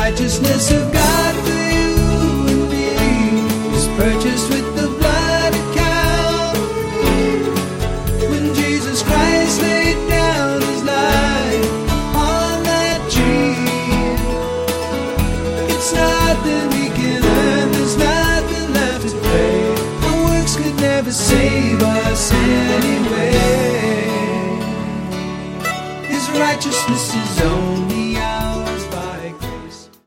righteousness of God for you and me is purchased with the blood of Calvary. When Jesus Christ laid down his life on that tree, it's nothing we can earn, there's nothing left to pay. Our works could never save us anyway. His righteousness is only